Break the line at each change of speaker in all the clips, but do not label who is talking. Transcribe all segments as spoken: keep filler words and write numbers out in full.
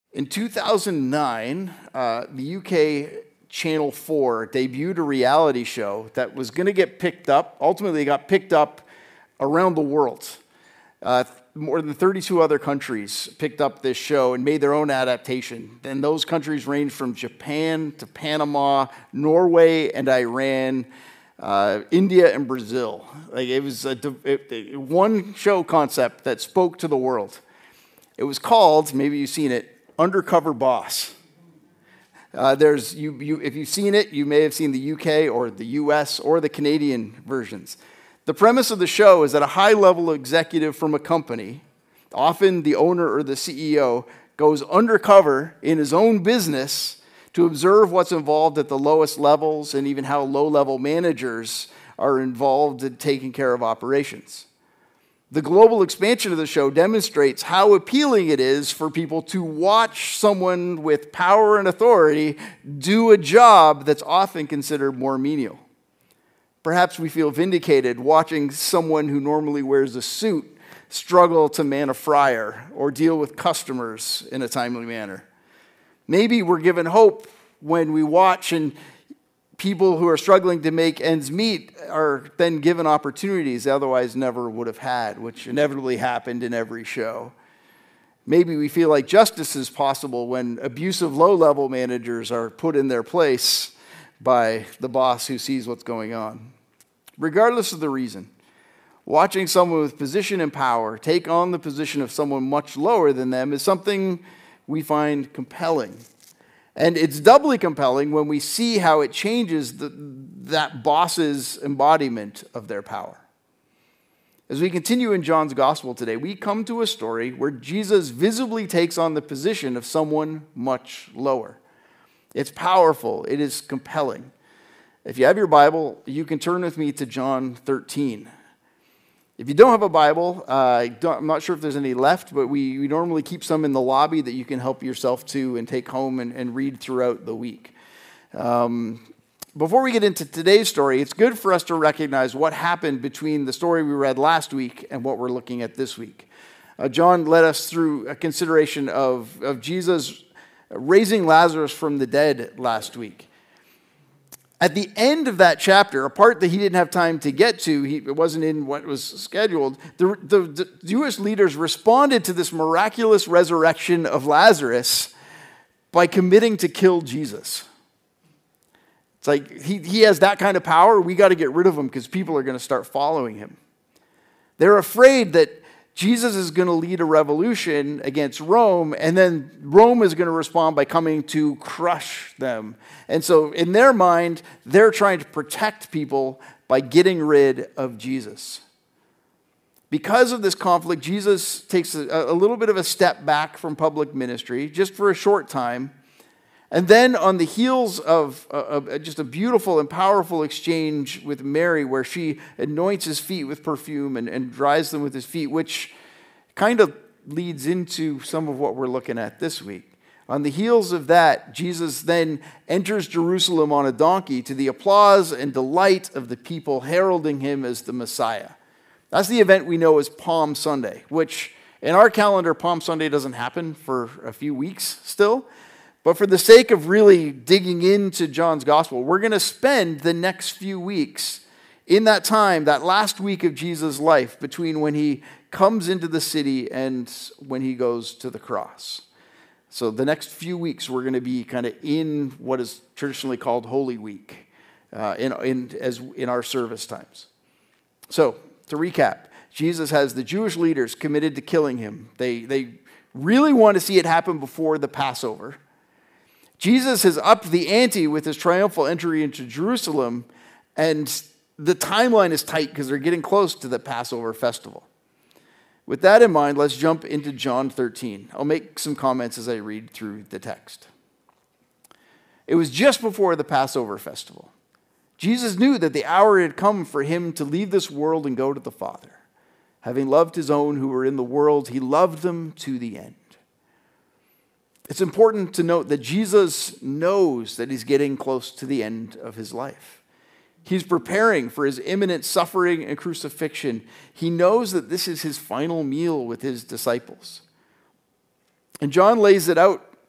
In two thousand nine, uh, the U K Channel four debuted a reality show that was going to get picked up. Ultimately, it got picked up around the world. Uh, more than thirty-two other countries picked up this show and made their own adaptation. And those countries range from Japan to Panama, Norway and Iran, uh, India and Brazil. Like it was a, it, it, one show concept that spoke to the world. It was called, maybe you've seen it, Undercover Boss. Uh, there's you, you, if you've seen it, you may have seen the U K or the U S or the Canadian versions. The premise of the show is that a high-level executive from a company, often the owner or the C E O, goes undercover in his own business to observe what's involved at the lowest levels and even how low-level managers are involved in taking care of operations. The global expansion of the show demonstrates how appealing it is for people to watch someone with power and authority do a job that's often considered more menial. Perhaps we feel vindicated watching someone who normally wears a suit struggle to man a fryer or deal with customers in a timely manner. Maybe we're given hope when we watch and people who are struggling to make ends meet are then given opportunities they otherwise never would have had, which inevitably happened in every show. Maybe we feel like justice is possible when abusive low-level managers are put in their place by the boss who sees what's going on. Regardless of the reason, watching someone with position and power take on the position of someone much lower than them is something we find compelling. And it's doubly compelling when we see how it changes the, that boss's embodiment of their power. As we continue in John's gospel today, we come to a story where Jesus visibly takes on the position of someone much lower. It's powerful. It is compelling. If you have your Bible, you can turn with me to John thirteen. If you don't have a Bible, uh, I don't, I'm not sure if there's any left, but we, we normally keep some in the lobby that you can help yourself to and take home and, and read throughout the week. Um, before we get into today's story, it's good for us to recognize what happened between the story we read last week and what we're looking at this week. Uh, John led us through a consideration of, of Jesus raising Lazarus from the dead last week. At the end of that chapter, a part that he didn't have time to get to, he, it wasn't in what was scheduled, the, the, the Jewish leaders responded to this miraculous resurrection of Lazarus by committing to kill Jesus. It's like he, he has that kind of power, we got to get rid of him because people are going to start following him. They're afraid that Jesus is going to lead a revolution against Rome, and then Rome is going to respond by coming to crush them. And so in their mind, they're trying to protect people by getting rid of Jesus. Because of this conflict, Jesus takes a, a little bit of a step back from public ministry, just for a short time. And then on the heels of uh, just a beautiful and powerful exchange with Mary, where she anoints his feet with perfume and, and dries them with his feet, which kind of leads into some of what we're looking at this week. On the heels of that, Jesus then enters Jerusalem on a donkey to the applause and delight of the people heralding him as the Messiah. That's the event we know as Palm Sunday, which in our calendar, Palm Sunday doesn't happen for a few weeks still. But for the sake of really digging into John's gospel, we're going to spend the next few weeks in that time, that last week of Jesus' life, between when he comes into the city and when he goes to the cross. So the next few weeks, we're going to be kind of in what is traditionally called Holy Week uh, in, in, as, in our service times. So to recap, Jesus has the Jewish leaders committed to killing him. They, they really want to see it happen before the Passover. Jesus has upped the ante with his triumphal entry into Jerusalem, and the timeline is tight because they're getting close to the Passover festival. With that in mind, let's jump into John thirteen. I'll make some comments as I read through the text. It was just before the Passover festival. Jesus knew that the hour had come for him to leave this world and go to the Father. Having loved his own who were in the world, he loved them to the end. It's important to note that Jesus knows that he's getting close to the end of his life. He's preparing for his imminent suffering and crucifixion. He knows that this is his final meal with his disciples. And John lays it out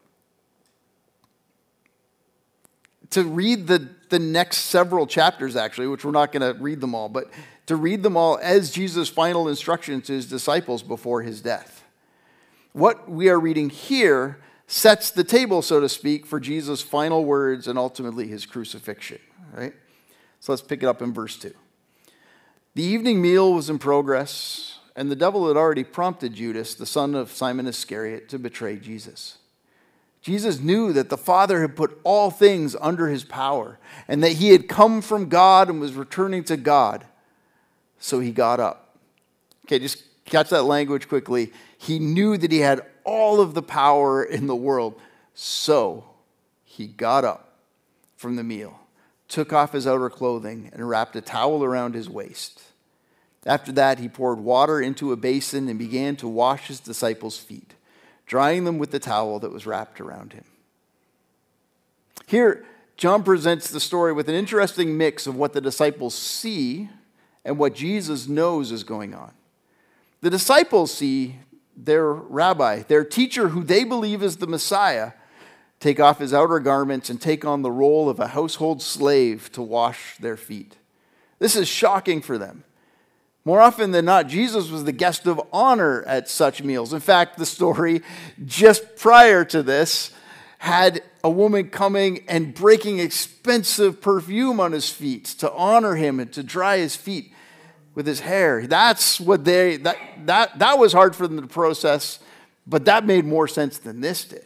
to read the, the next several chapters, actually, which we're not going to read them all, but to read them all as Jesus' final instructions to his disciples before his death. What we are reading here sets the table, so to speak, for Jesus' final words and ultimately his crucifixion. Right? So let's pick it up in verse two. The evening meal was in progress, and the devil had already prompted Judas, the son of Simon Iscariot, to betray Jesus. Jesus knew that the Father had put all things under his power, and that he had come from God and was returning to God. So he got up. Okay, just catch that language quickly. He knew that he had all of the power in the world. So he got up from the meal, took off his outer clothing, and wrapped a towel around his waist. After that, he poured water into a basin and began to wash his disciples' feet, drying them with the towel that was wrapped around him. Here, John presents the story with an interesting mix of what the disciples see and what Jesus knows is going on. The disciples see their rabbi, their teacher who they believe is the Messiah, take off his outer garments and take on the role of a household slave to wash their feet. This is shocking for them. More often than not, Jesus was the guest of honor at such meals. In fact, the story just prior to this had a woman coming and breaking expensive perfume on his feet to honor him and to dry his feet with his hair. That's what they, that, that, that was hard for them to process, but that made more sense than this did.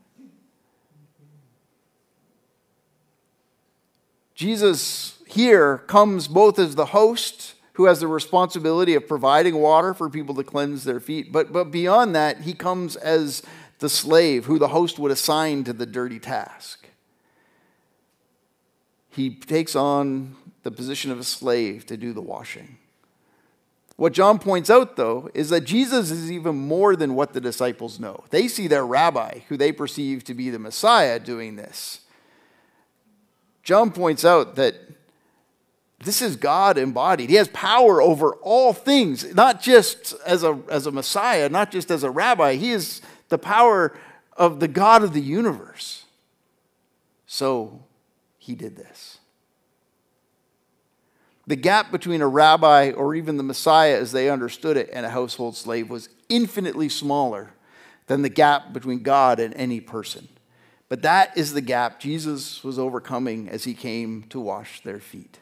Jesus here comes both as the host who has the responsibility of providing water for people to cleanse their feet, but, but beyond that, he comes as the slave who the host would assign to the dirty task. He takes on the position of a slave to do the washing. What John points out, though, is that Jesus is even more than what the disciples know. They see their rabbi, who they perceive to be the Messiah, doing this. John points out that this is God embodied. He has power over all things, not just as a, as a Messiah, not just as a rabbi. He is the power of the God of the universe. So he did this. The gap between a rabbi or even the Messiah as they understood it and a household slave was infinitely smaller than the gap between God and any person. But that is the gap Jesus was overcoming as he came to wash their feet.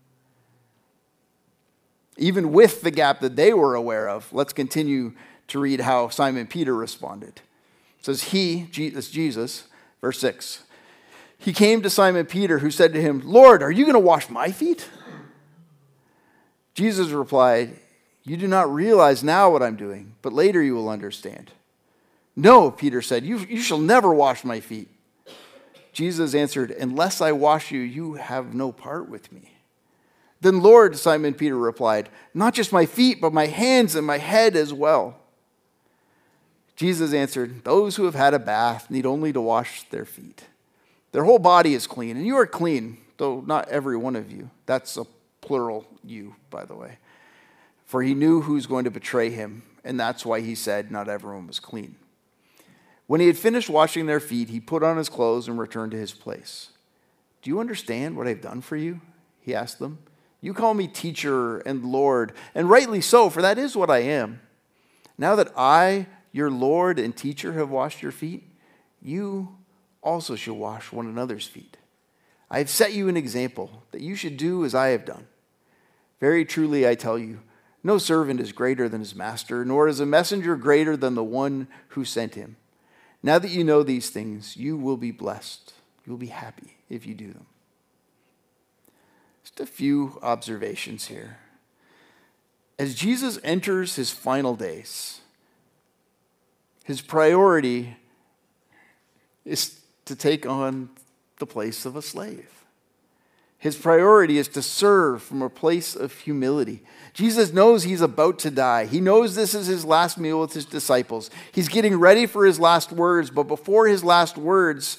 Even with the gap that they were aware of, let's continue to read how Simon Peter responded. It says, he, that's Jesus, verse six, he came to Simon Peter, who said to him, "Lord, are you going to wash my feet?" Jesus replied, "You do not realize now what I'm doing, but later you will understand." "No," Peter said, you, you shall never wash my feet." Jesus answered, "Unless I wash you, you have no part with me." "Then, Lord," Simon Peter replied, "not just my feet, but my hands and my head as well." Jesus answered, "Those who have had a bath need only to wash their feet. Their whole body is clean, and you are clean, though not every one of you." That's a plural you, by the way. For he knew who was going to betray him, and that's why he said not everyone was clean. When he had finished washing their feet, he put on his clothes and returned to his place. "Do you understand what I've done for you?" he asked them. "You call me teacher and Lord, and rightly so, for that is what I am. Now that I, your Lord and teacher, have washed your feet, you also shall wash one another's feet. I have set you an example that you should do as I have done. Very truly I tell you, no servant is greater than his master, nor is a messenger greater than the one who sent him. Now that you know these things, you will be blessed. You will be happy if you do them." Just a few observations here. As Jesus enters his final days, his priority is to take on the place of a slave. His priority is to serve from a place of humility. Jesus knows he's about to die. He knows this is his last meal with his disciples. He's getting ready for his last words, but before his last words,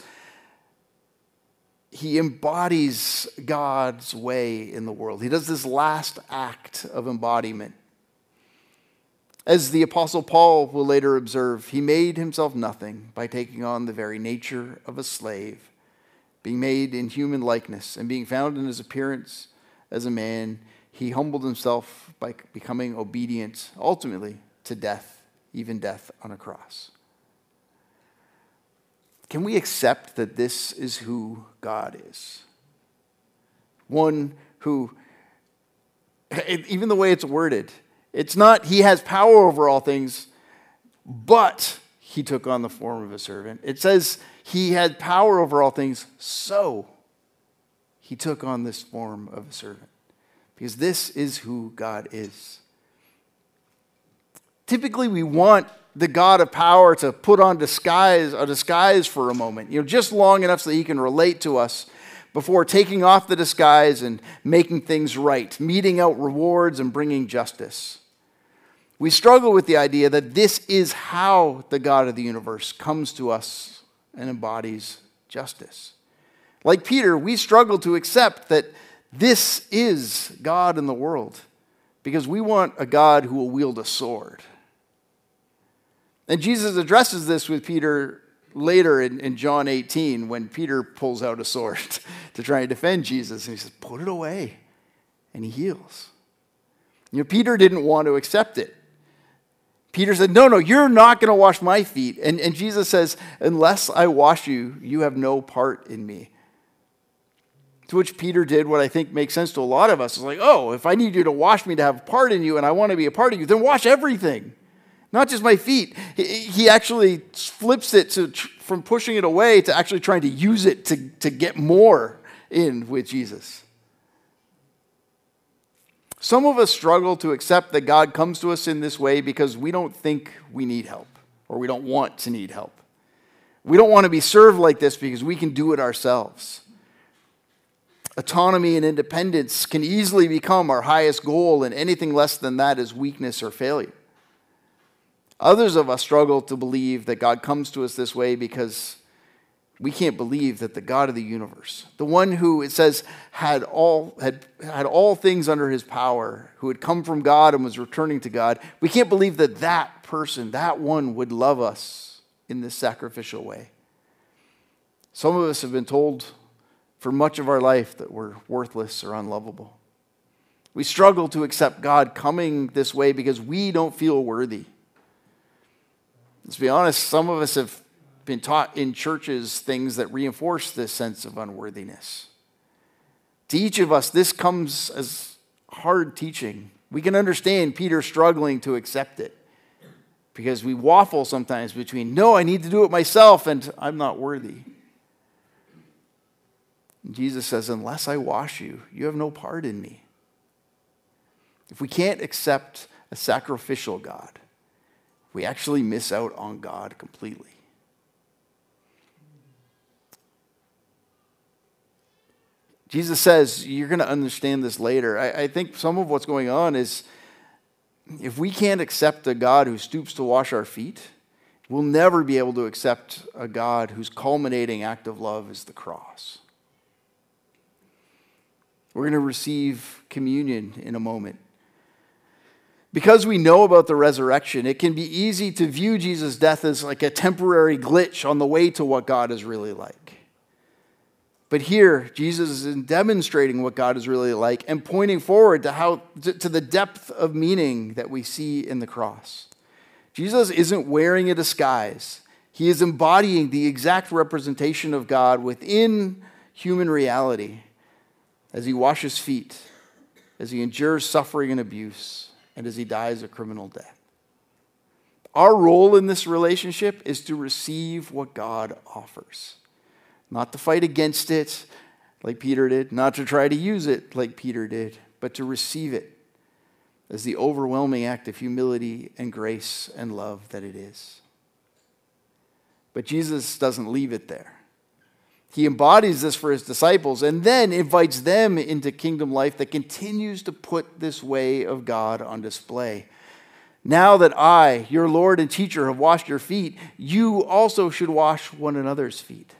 he embodies God's way in the world. He does this last act of embodiment. As the Apostle Paul will later observe, he made himself nothing by taking on the very nature of a slave, being made in human likeness and being found in his appearance as a man, he humbled himself by becoming obedient, ultimately, to death, even death on a cross. Can we accept that this is who God is? One who, even the way it's worded, it's not he has power over all things, but he took on the form of a servant. It says he had power over all things, so he took on this form of a servant. Because this is who God is. Typically, we want the God of power to put on disguise, a disguise for a moment, you know, just long enough so that he can relate to us before taking off the disguise and making things right, meting out rewards and bringing justice. We struggle with the idea that this is how the God of the universe comes to us and embodies justice. Like Peter, we struggle to accept that this is God in the world because we want a God who will wield a sword. And Jesus addresses this with Peter later in, in John eighteen when Peter pulls out a sword to try and defend Jesus. And he says, put it away. And he heals. You know, Peter didn't want to accept it. Peter said, no, no, you're not going to wash my feet. And, and Jesus says, unless I wash you, you have no part in me. To which Peter did what I think makes sense to a lot of us. It's like, oh, if I need you to wash me to have part in you and I want to be a part of you, then wash everything. Not just my feet. He actually flips it to, from pushing it away to actually trying to use it to, to get more in with Jesus. Some of us struggle to accept that God comes to us in this way because we don't think we need help or we don't want to need help. We don't want to be served like this because we can do it ourselves. Autonomy and independence can easily become our highest goal, and anything less than that is weakness or failure. Others of us struggle to believe that God comes to us this way because we can't believe that the God of the universe, the one who, it says, had all, had, had all things under his power, who had come from God and was returning to God, we can't believe that that person, that one, would love us in this sacrificial way. Some of us have been told for much of our life that we're worthless or unlovable. We struggle to accept God coming this way because we don't feel worthy. Let's be honest, some of us have been taught in churches things that reinforce this sense of unworthiness. To each of us, this comes as hard teaching. We can understand Peter struggling to accept it because we waffle sometimes between, no, I need to do it myself, and I'm not worthy. And Jesus says, unless I wash you, you have no part in me. If we can't accept a sacrificial God, we actually miss out on God completely. Jesus says, you're going to understand this later. I, I think some of what's going on is if we can't accept a God who stoops to wash our feet, we'll never be able to accept a God whose culminating act of love is the cross. We're going to receive communion in a moment. Because we know about the resurrection, it can be easy to view Jesus' death as like a temporary glitch on the way to what God is really like. But here, Jesus is demonstrating what God is really like and pointing forward to how to the depth of meaning that we see in the cross. Jesus isn't wearing a disguise. He is embodying the exact representation of God within human reality as he washes feet, as he endures suffering and abuse, and as he dies a criminal death. Our role in this relationship is to receive what God offers. Not to fight against it like Peter did, not to try to use it like Peter did, but to receive it as the overwhelming act of humility and grace and love that it is. But Jesus doesn't leave it there. He embodies this for his disciples and then invites them into kingdom life that continues to put this way of God on display. Now that I, your Lord and teacher, have washed your feet, you also should wash one another's feet.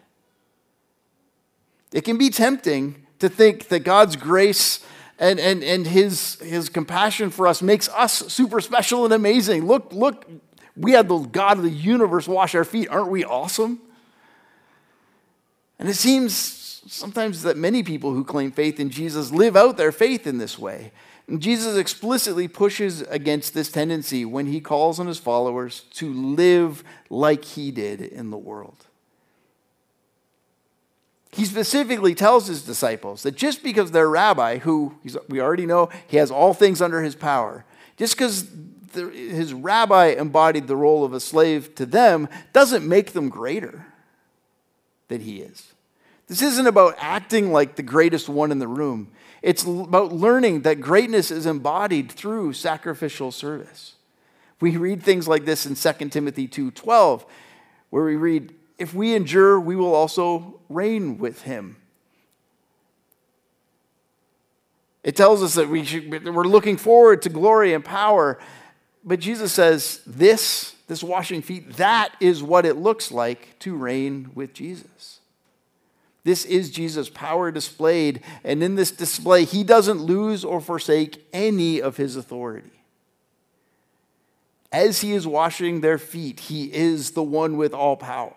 It can be tempting to think that God's grace and, and, and his, his compassion for us makes us super special and amazing. Look, look, we had the God of the universe wash our feet. Aren't we awesome? And it seems sometimes that many people who claim faith in Jesus live out their faith in this way. And Jesus explicitly pushes against this tendency when he calls on his followers to live like he did in the world. He specifically tells his disciples that just because their rabbi, who we already know he has all things under his power, just because his rabbi embodied the role of a slave to them doesn't make them greater than he is. This isn't about acting like the greatest one in the room. It's about learning that greatness is embodied through sacrificial service. We read things like this in Second Timothy two twelve, where we read, if we endure, we will also reign with him. It tells us that we should, we're looking forward to glory and power. But Jesus says, this, this washing feet, that is what it looks like to reign with Jesus. This is Jesus' power displayed. And in this display, he doesn't lose or forsake any of his authority. As he is washing their feet, he is the one with all power.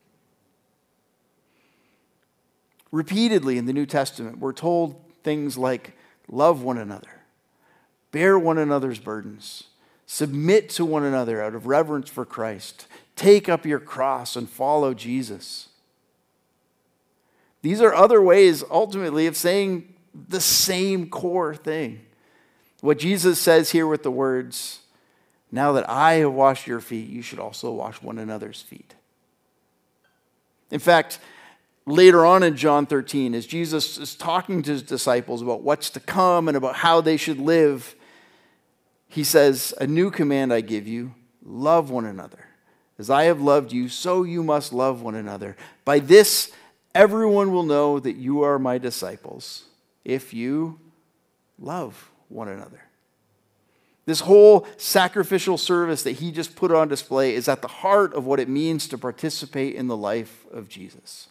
Repeatedly in the New Testament, we're told things like, love one another, bear one another's burdens, submit to one another out of reverence for Christ, take up your cross and follow Jesus. These are other ways, ultimately, of saying the same core thing. What Jesus says here with the words, now that I have washed your feet, you should also wash one another's feet. In fact, later on in John thirteen, as Jesus is talking to his disciples about what's to come and about how they should live, he says, a new command I give you, love one another. As I have loved you, so you must love one another. By this, everyone will know that you are my disciples, if you love one another. This whole sacrificial service that he just put on display is at the heart of what it means to participate in the life of Jesus.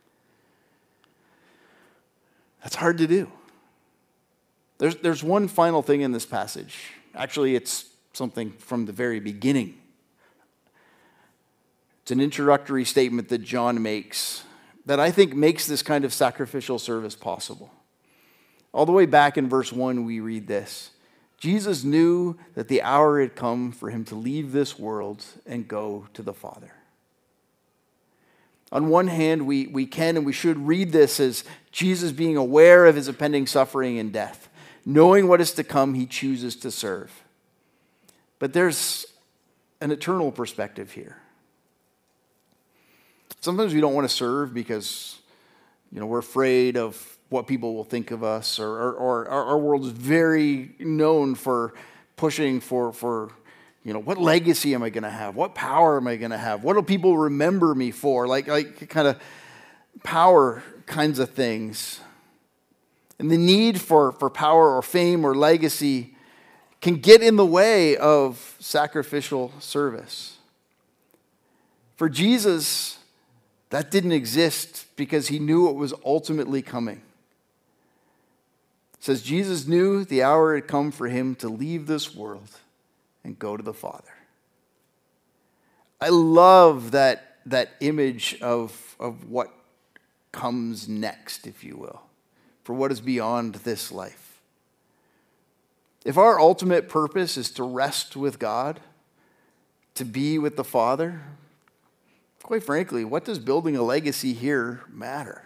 That's hard to do. There's, there's one final thing in this passage. Actually, it's something from the very beginning. It's an introductory statement that John makes that I think makes this kind of sacrificial service possible. All the way back in verse one, we read this. Jesus knew that the hour had come for him to leave this world and go to the Father. On one hand, we, we can and we should read this as Jesus being aware of his impending suffering and death. Knowing what is to come, he chooses to serve. But there's an eternal perspective here. Sometimes we don't want to serve because, you know, we're afraid of what people will think of us, or, or, or our world is very known for pushing for, for you know, what legacy am I going to have? What power am I going to have? What do people remember me for? Like, like kind of power kinds of things. And the need for, for power or fame or legacy can get in the way of sacrificial service. For Jesus, that didn't exist because he knew it was ultimately coming. It says Jesus knew the hour had come for him to leave this world and go to the Father. I love that, that image of, of what comes next, if you will, for what is beyond this life. If our ultimate purpose is to rest with God, to be with the Father, quite frankly, what does building a legacy here matter?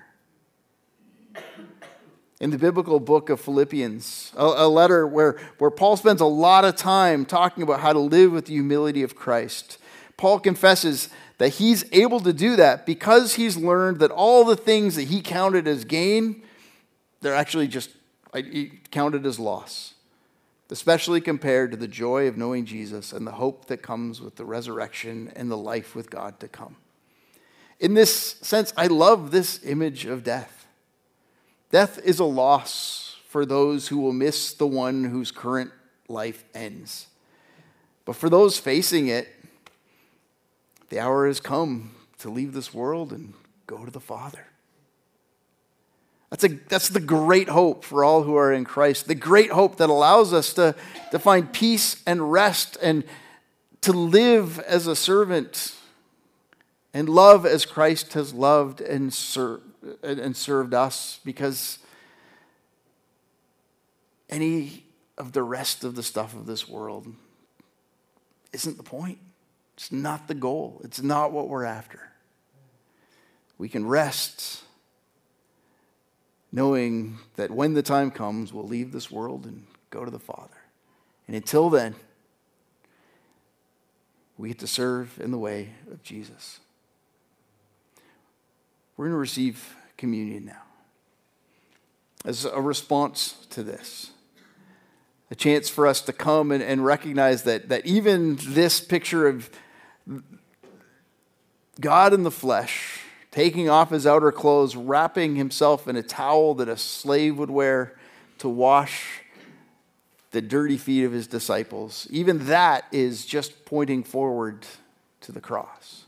In the biblical book of Philippians, a, a letter where, where Paul spends a lot of time talking about how to live with the humility of Christ, Paul confesses that he's able to do that because he's learned that all the things that he counted as gain, they're actually just counted as loss, especially compared to the joy of knowing Jesus and the hope that comes with the resurrection and the life with God to come. In this sense, I love this image of death. Death is a loss for those who will miss the one whose current life ends. But for those facing it, the hour has come to leave this world and go to the Father. That's, a, that's the great hope for all who are in Christ. The great hope that allows us to, to find peace and rest and to live as a servant and love as Christ has loved and ser- and, and served us, because any of the rest of the stuff of this world isn't the point. It's not the goal. It's not what we're after. We can rest knowing that when the time comes, we'll leave this world and go to the Father. And until then, we get to serve in the way of Jesus. We're going to receive communion now as a response to this. A chance for us to come and, and recognize that, that even this picture of God in the flesh, taking off his outer clothes, wrapping himself in a towel that a slave would wear to wash the dirty feet of his disciples, even that is just pointing forward to the cross.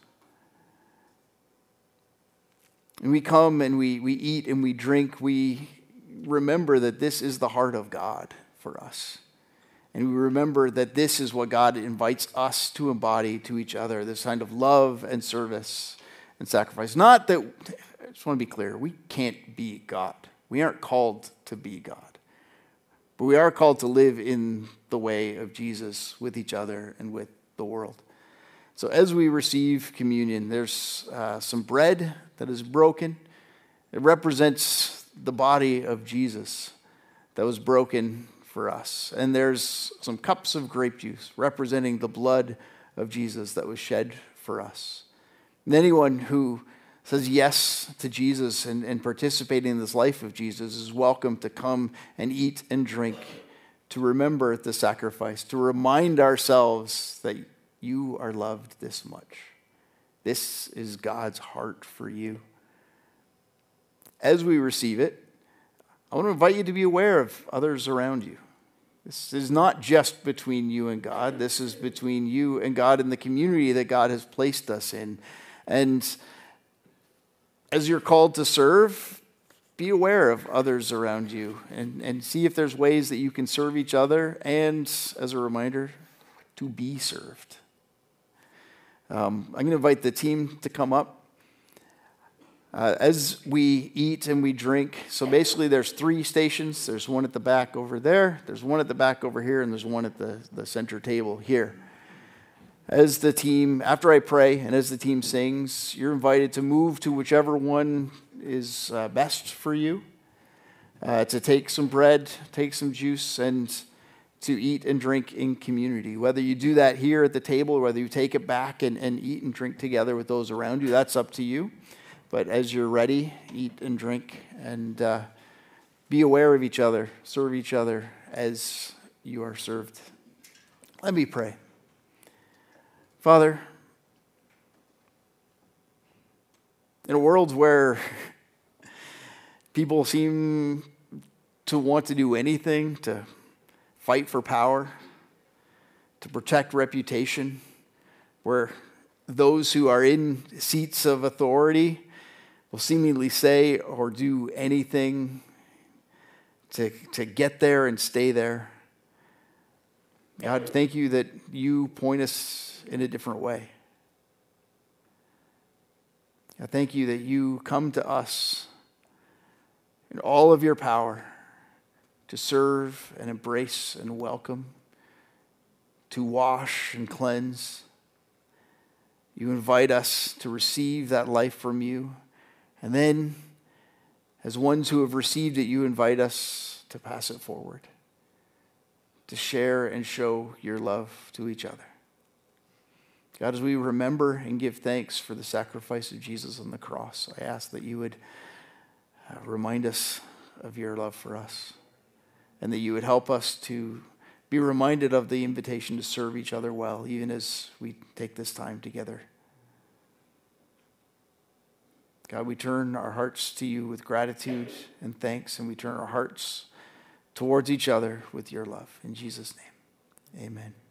And we come and we, we eat and we drink, we remember that this is the heart of God for us. And we remember that this is what God invites us to embody to each other, this kind of love and service and sacrifice. Not that, I just want to be clear, we can't be God. We aren't called to be God. But we are called to live in the way of Jesus with each other and with the world. So as we receive communion, there's uh, some bread that is broken. It represents the body of Jesus that was broken for us. And there's some cups of grape juice representing the blood of Jesus that was shed for us. And anyone who says yes to Jesus and, and participating in this life of Jesus is welcome to come and eat and drink, to remember the sacrifice, to remind ourselves that you are loved this much. This is God's heart for you. As we receive it, I want to invite you to be aware of others around you. This is not just between you and God. This is between you and God and the community that God has placed us in. And as you're called to serve, be aware of others around you and, and see if there's ways that you can serve each other, and as a reminder, to be served. Um, I'm going to invite the team to come up. Uh, as we eat and we drink, so basically there's three stations. There's one at the back over there, there's one at the back over here, and there's one at the, the center table here. As the team, after I pray and as the team sings, you're invited to move to whichever one is uh, best for you, uh, to take some bread, take some juice, and to eat and drink in community. Whether you do that here at the table or whether you take it back and, and eat and drink together with those around you, that's up to you. But as you're ready, eat and drink, and uh, be aware of each other, serve each other as you are served. Let me pray. Father, in a world where people seem to want to do anything to fight for power, to protect reputation, where those who are in seats of authority will seemingly say or do anything to, to get there and stay there. God, thank you that you point us in a different way. I thank you that you come to us in all of your power to serve and embrace and welcome, to wash and cleanse. You invite us to receive that life from you. And then, as ones who have received it, you invite us to pass it forward, to share and show your love to each other. God, as we remember and give thanks for the sacrifice of Jesus on the cross, I ask that you would uh, remind us of your love for us, and that you would help us to be reminded of the invitation to serve each other well, even as we take this time together. God, we turn our hearts to you with gratitude and thanks, and we turn our hearts towards each other with your love. In Jesus' name, amen.